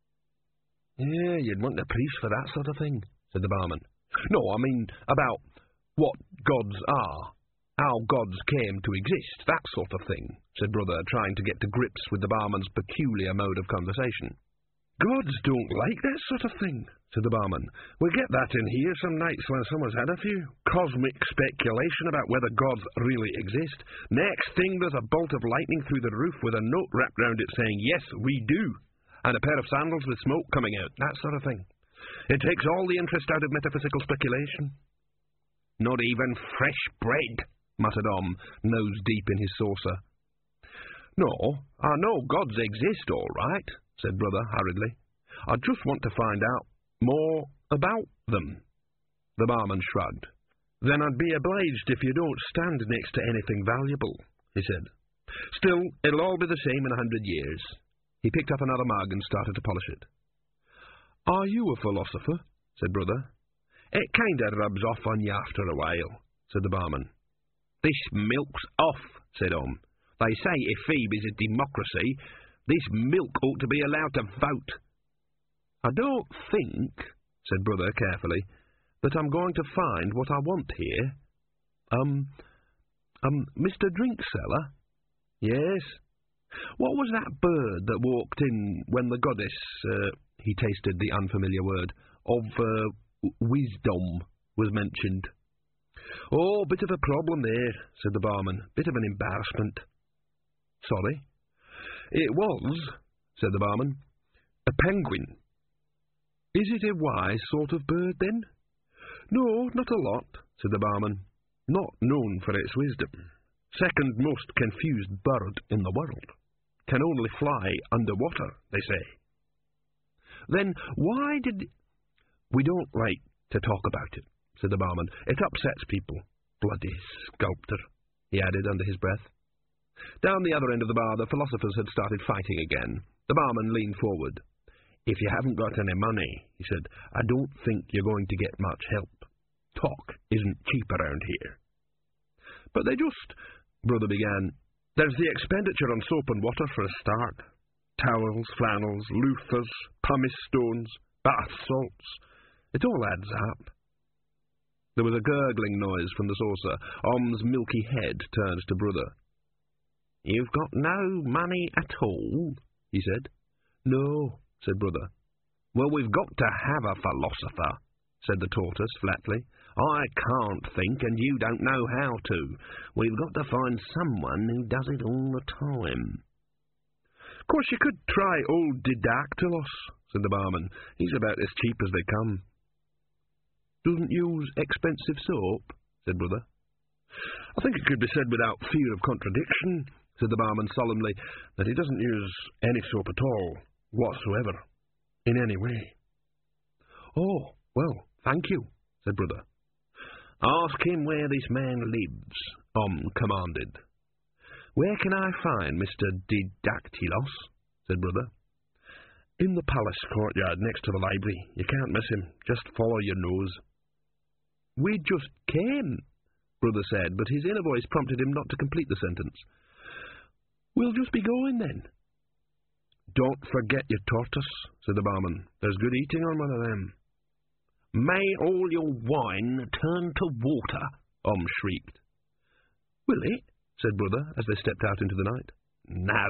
Yeah, you'd want a priest for that sort of thing, said the barman. No, I mean about what gods are, how gods came to exist, that sort of thing, said Brother, trying to get to grips with the barman's peculiar mode of conversation. Gods don't like that sort of thing, said the barman. We get that in here some nights when someone's had a few. Cosmic speculation about whether gods really exist. Next thing, there's a bolt of lightning through the roof with a note wrapped round it saying, yes, we do, and a pair of sandals with smoke coming out, that sort of thing. It takes all the interest out of metaphysical speculation. Not even fresh bread, muttered Om, nose deep in his saucer. No, I know gods exist, all right, said Brother hurriedly. I just want to find out more about them. The barman shrugged. Then I'd be obliged if you don't stand next to anything valuable, he said. Still, it'll all be the same in a hundred years. He picked up another mug and started to polish it. Are you a philosopher? Said Brother. It kind of rubs off on you after a while, said the barman. This milk's off, said Om. They say if Phoebe is a democracy, this milk ought to be allowed to vote. I don't think, said Brother carefully, that I'm going to find what I want here. Um, um, Mister Drinkseller? Yes? What was that bird that walked in when the goddess, uh, he tasted the unfamiliar word, of, uh, wisdom was mentioned? Oh, bit of a problem there, said the barman. Bit of an embarrassment. Sorry? It was, said the barman, a penguin. Is it a wise sort of bird, then? No, not a lot, said the barman. Not known for its wisdom. Second most confused bird in the world. Can only fly underwater, they say. Then why did... We don't like to talk about it, said the barman. It upsets people. Bloody sculptor, he added under his breath. Down the other end of the bar, the philosophers had started fighting again. The barman leaned forward. If you haven't got any money, he said, I don't think you're going to get much help. Talk isn't cheap around here. But they just, Brother began, there's the expenditure on soap and water for a start. Towels, flannels, loofahs, pumice stones, bath salts. It all adds up. There was a gurgling noise from the saucer. Om's milky head turned to Brother. You've got no money at all, he said. No, said Brother. Well, we've got to have a philosopher, said the tortoise flatly. I can't think, and you don't know how to. We've got to find someone who does it all the time. Of course, you could try old Didactylos, said the barman. He's about as cheap as they come. Doesn't use expensive soap, said Brother. I think it could be said without fear of contradiction, said the barman solemnly, that he doesn't use any soap at all, whatsoever, in any way. Oh, well, thank you, said Brother. Ask him where this man lives, Om commanded. Where can I find Mister Didactylos? Said Brother. In the palace courtyard next to the library. You can't miss him. Just follow your nose. We just came, Brother said, but his inner voice prompted him not to complete the sentence. We'll just be going then. Don't forget your tortoise, said the barman. There's good eating on one of them. May all your wine turn to water, Om shrieked. Will it? Said Brother, as they stepped out into the night. No.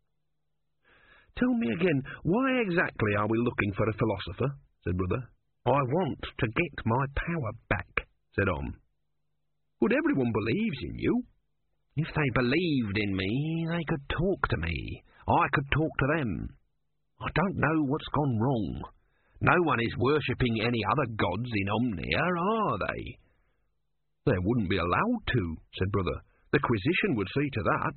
Tell me again, why exactly are we looking for a philosopher? Said Brother. I want to get my power back, said Om. But everyone believes in you. If they believed in me, they could talk to me. I could talk to them. I don't know what's gone wrong. No one is worshipping any other gods in Omnia, are they? They wouldn't be allowed to, said Brother. The Quisition would see to that.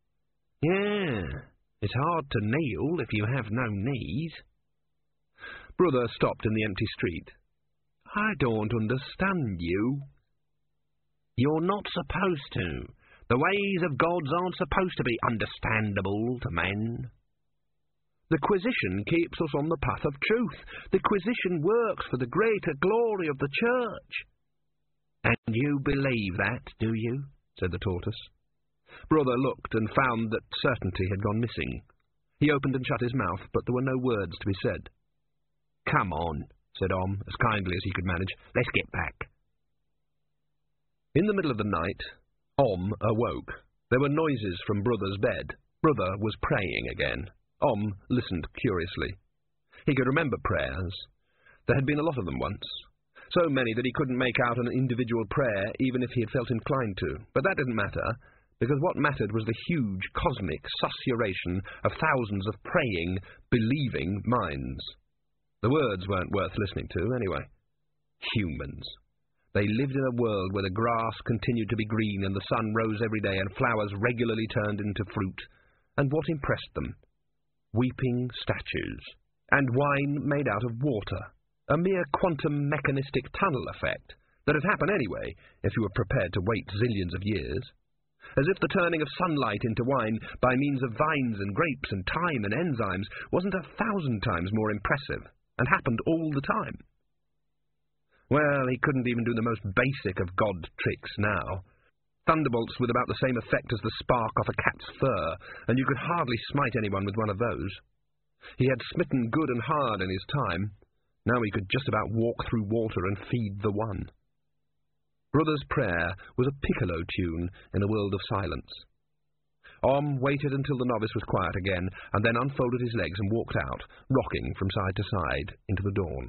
Yeah, it's hard to kneel if you have no knees. Brother stopped in the empty street. I don't understand you. You're not supposed to. The ways of gods aren't supposed to be understandable to men. The Quisition keeps us on the path of truth. The Quisition works for the greater glory of the Church. And you believe that, do you? Said the tortoise. Brother looked and found that certainty had gone missing. He opened and shut his mouth, but there were no words to be said. Come on, said Om, as kindly as he could manage. Let's get back. In the middle of the night, Om awoke. There were noises from Brother's bed. Brother was praying again. Om listened curiously. He could remember prayers. There had been a lot of them once. So many that he couldn't make out an individual prayer even if he had felt inclined to. But that didn't matter, because what mattered was the huge cosmic susurration of thousands of praying, believing minds. The words weren't worth listening to, anyway. Humans. They lived in a world where the grass continued to be green and the sun rose every day and flowers regularly turned into fruit. And what impressed them? Weeping statues, and wine made out of water, a mere quantum mechanistic tunnel effect that had happened anyway if you were prepared to wait zillions of years, as if the turning of sunlight into wine by means of vines and grapes and thyme and enzymes wasn't a thousand times more impressive, and happened all the time. Well, he couldn't even do the most basic of god tricks now. Thunderbolts with about the same effect as the spark off a cat's fur, and you could hardly smite anyone with one of those. He had smitten good and hard in his time. Now he could just about walk through water and feed the one. Brother's prayer was a piccolo tune in a world of silence. Om waited until the novice was quiet again, and then unfolded his legs and walked out, rocking from side to side into the dawn.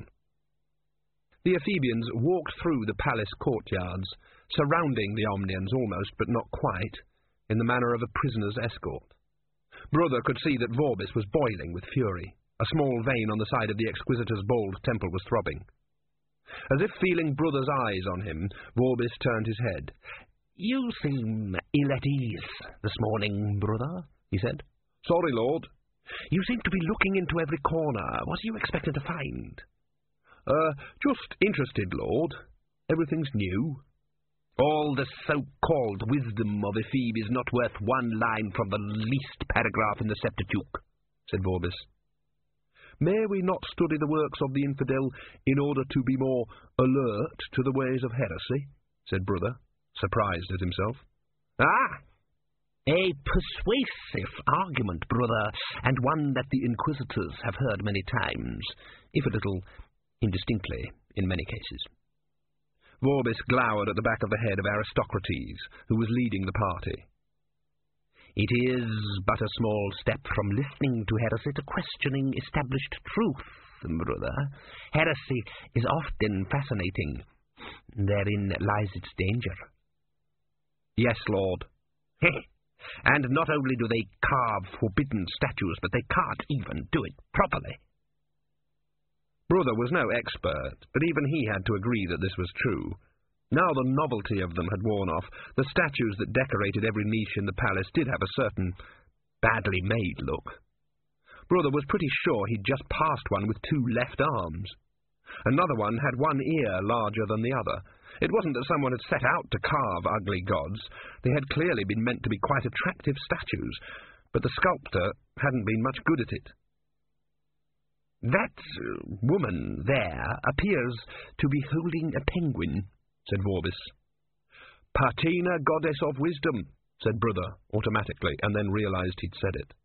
The Ephebians walked through the palace courtyards, surrounding the Omnians almost, but not quite, in the manner of a prisoner's escort. Brother could see that Vorbis was boiling with fury. A small vein on the side of the Exquisitor's bald temple was throbbing. As if feeling Brother's eyes on him, Vorbis turned his head. "You seem ill at ease this morning, Brother," he said. "Sorry, Lord." "You seem to be looking into every corner. What are you expecting to find?" Uh, just interested, Lord. Everything's new." "All the so-called wisdom of Ephebe is not worth one line from the least paragraph in the Septuagint," said Vorbis. "May we not study the works of the infidel in order to be more alert to the ways of heresy?" said Brother, surprised at himself. "Ah! A persuasive argument, Brother, and one that the Inquisitors have heard many times, if a little indistinctly in many cases." Vorbis glowered at the back of the head of Aristocrates, who was leading the party. "It is but a small step from listening to heresy to questioning established truth, Brother. Heresy is often fascinating. Therein lies its danger." "Yes, Lord." "And not only do they carve forbidden statues, but they can't even do it properly." Brother was no expert, but even he had to agree that this was true. Now the novelty of them had worn off, the statues that decorated every niche in the palace did have a certain badly made look. Brother was pretty sure he'd just passed one with two left arms. Another one had one ear larger than the other. It wasn't that someone had set out to carve ugly gods. They had clearly been meant to be quite attractive statues, but the sculptor hadn't been much good at it. "That uh, woman there appears to be holding a penguin," said Vorbis. "Patina, goddess of wisdom," said Brother, automatically, and then realized he'd said it.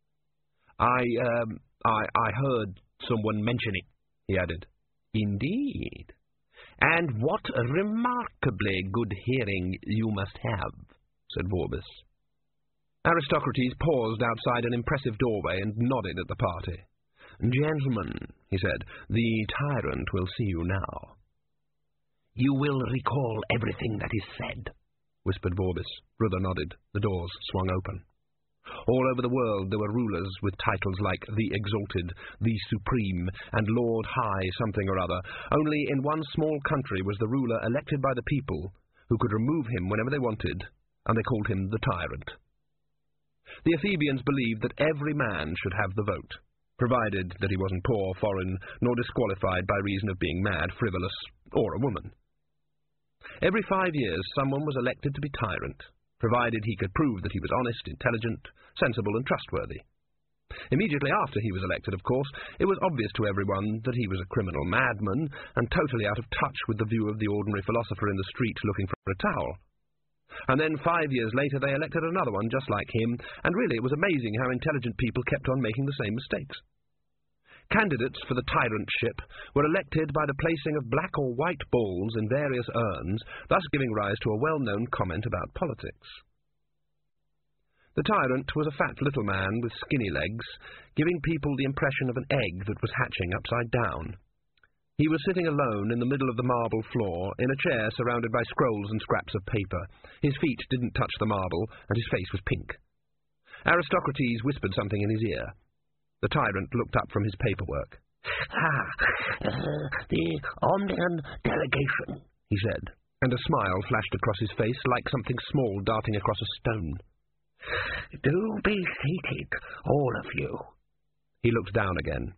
I, um, I, I heard someone mention it," he added. "Indeed. And what a remarkably good hearing you must have," said Vorbis. Aristocrates paused outside an impressive doorway and nodded at the party. "Gentlemen," he said, "the tyrant will see you now." "You will recall everything that is said," whispered Vorbis. Brother nodded. The doors swung open. All over the world there were rulers with titles like the Exalted, the Supreme, and Lord High something or other. Only in one small country was the ruler elected by the people, who could remove him whenever they wanted, and they called him the Tyrant. The Ephebians believed that every man should have the vote, provided that he wasn't poor, foreign, nor disqualified by reason of being mad, frivolous, or a woman. Every five years someone was elected to be tyrant, provided he could prove that he was honest, intelligent, sensible, and trustworthy. Immediately after he was elected, of course, it was obvious to everyone that he was a criminal madman and totally out of touch with the view of the ordinary philosopher in the street looking for a towel. And then five years later they elected another one just like him, and really it was amazing how intelligent people kept on making the same mistakes. Candidates for the tyrantship were elected by the placing of black or white balls in various urns, thus giving rise to a well-known comment about politics. The tyrant was a fat little man with skinny legs, giving people the impression of an egg that was hatching upside down. He was sitting alone in the middle of the marble floor, in a chair surrounded by scrolls and scraps of paper. His feet didn't touch the marble, and his face was pink. Aristocrates whispered something in his ear. The tyrant looked up from his paperwork. Ah, uh, the Omnian delegation, he said, and a smile flashed across his face like something small darting across a stone. Do be seated, all of you. He looked down again.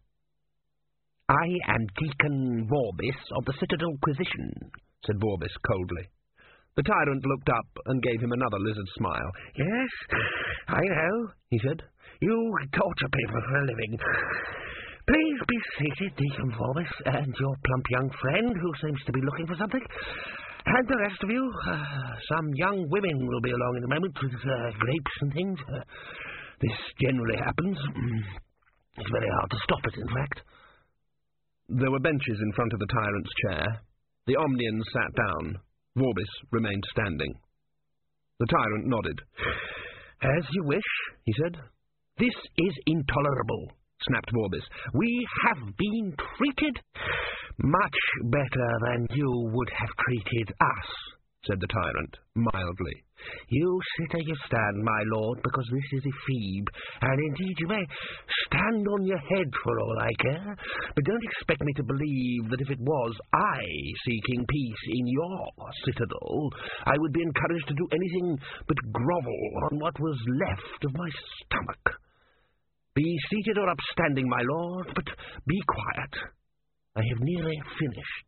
I am Deacon Vorbis of the Citadel Quisition, said Vorbis coldly. The tyrant looked up and gave him another lizard smile. Yes, I know, he said. You torture people for a living. Please be seated, Deacon Vorbis, and your plump young friend who seems to be looking for something. And the rest of you, uh, some young women will be along in a moment with uh, grapes and things. Uh, this generally happens. It's very hard to stop it, in fact. There were benches in front of the tyrant's chair. The Omnians sat down. Vorbis remained standing. The tyrant nodded. As you wish, he said. This is intolerable, snapped Vorbis. We have been treated much better than you would have treated us, said the tyrant, mildly. You sit or you stand, my lord, because this is a Phoebe, and indeed you may stand on your head for all I care, but don't expect me to believe that if it was I seeking peace in your citadel, I would be encouraged to do anything but grovel on what was left of my stomach. Be seated or upstanding, my lord, but be quiet. I have nearly finished.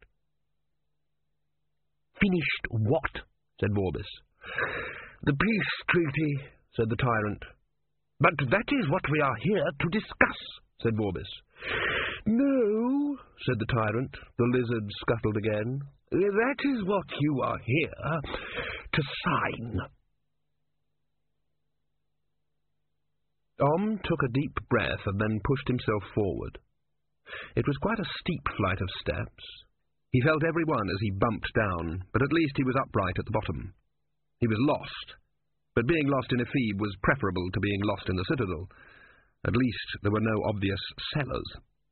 Finished what? Said Vorbis. The peace treaty, said the tyrant. But that is what we are here to discuss, said Vorbis. No, said the tyrant. The lizard scuttled again. That is what you are here to sign. Om took a deep breath and then pushed himself forward. It was quite a steep flight of steps. He felt every one as he bumped down, but at least he was upright at the bottom. He was lost, but being lost in Ephebe was preferable to being lost in the citadel. At least there were no obvious cellars.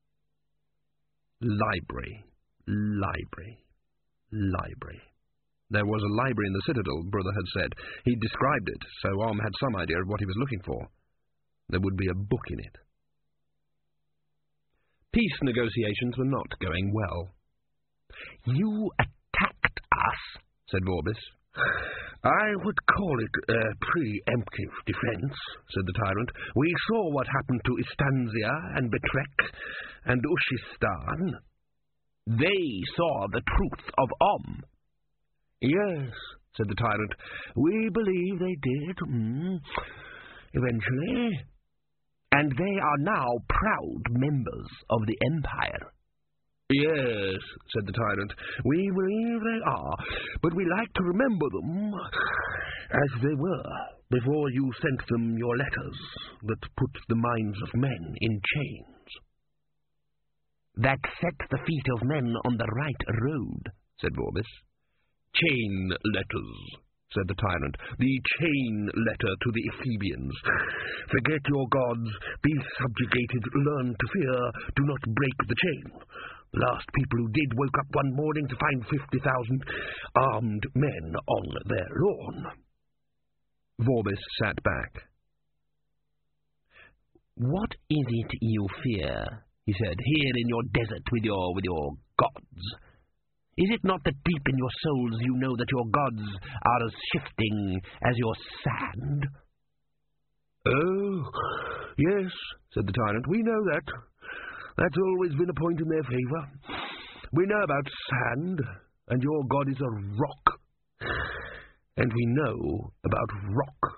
Library, library, library. There was a library in the citadel, Brother had said. He'd described it, so Om had some idea of what he was looking for. There would be a book in it. Peace negotiations were not going well. You attacked us, said Vorbis. I would call it a preemptive defence, said the tyrant. We saw what happened to Istanzia and Betrek and Ushistan. They saw the truth of Om. Yes, said the tyrant. We believe they did. Mm. Eventually. And they are now proud members of the Empire. Yes, said the tyrant, we believe they are, but we like to remember them as they were before you sent them your letters that put the minds of men in chains. That set the feet of men on the right road, said Vorbis. Chain letters, said the tyrant, the chain letter to the Ephebians. Forget your gods, be subjugated, learn to fear, do not break the chain. The last people who did woke up one morning to find fifty thousand armed men on their lawn. Vorbis sat back. What is it you fear, he said, here in your desert with your, with your gods? Is it not that deep in your souls you know that your gods are as shifting as your sand? Oh, yes, said the tyrant, we know that. That's always been a point in their favour. We know about sand, and your god is a rock. And we know about rock.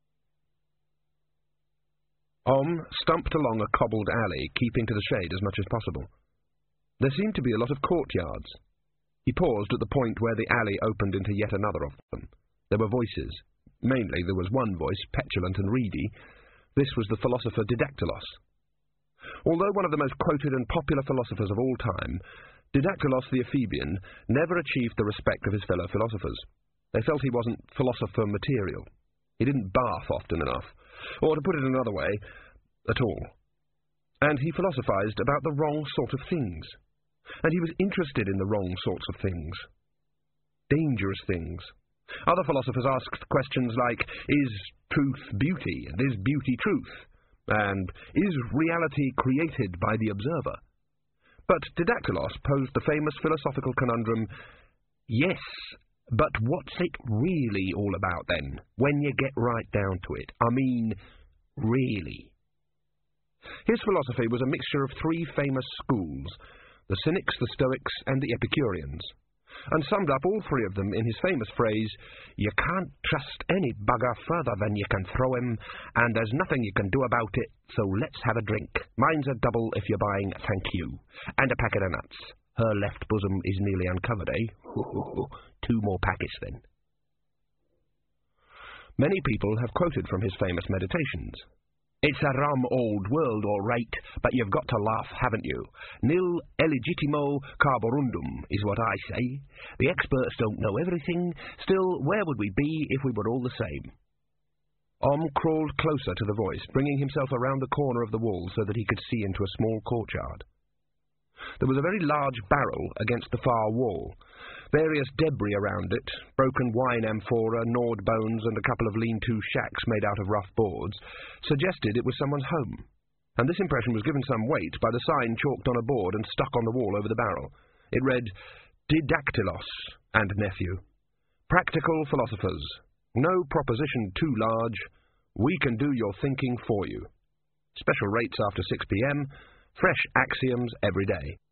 Om stumped along a cobbled alley, keeping to the shade as much as possible. There seemed to be a lot of courtyards. He paused at the point where the alley opened into yet another of them. There were voices. Mainly there was one voice, petulant and reedy. This was the philosopher Didactylos. Although one of the most quoted and popular philosophers of all time, Didactylos the Ephebian never achieved the respect of his fellow philosophers. They felt he wasn't philosopher material. He didn't bath often enough, or to put it another way, at all. And he philosophized about the wrong sort of things. And he was interested in the wrong sorts of things. Dangerous things. Other philosophers asked questions like, is truth beauty, and is beauty truth? And is reality created by the observer? But Didactylos posed the famous philosophical conundrum, yes, but what's it really all about then, when you get right down to it? I mean, really. His philosophy was a mixture of three famous schools, the Cynics, the Stoics, and the Epicureans, and summed up all three of them in his famous phrase, you can't trust any bugger further than you can throw him, and there's nothing you can do about it, so let's have a drink. Mine's a double if you're buying, thank you, and a packet of nuts. Her left bosom is nearly uncovered, eh? Two more packets, then. Many people have quoted from his famous meditations. It's a rum old world, all right, but you've got to laugh, haven't you? Nil illegittimo carborundum is what I say. The experts don't know everything. Still, where would we be if we were all the same? Om crawled closer to the voice, bringing himself around the corner of the wall so that he could see into a small courtyard. There was a very large barrel against the far wall, various debris around it, broken wine amphora, gnawed bones, and a couple of lean-to shacks made out of rough boards, suggested it was someone's home, and this impression was given some weight by the sign chalked on a board and stuck on the wall over the barrel. It read, Didactylos and nephew. Practical philosophers. No proposition too large. We can do your thinking for you. Special rates after six p m Fresh axioms every day.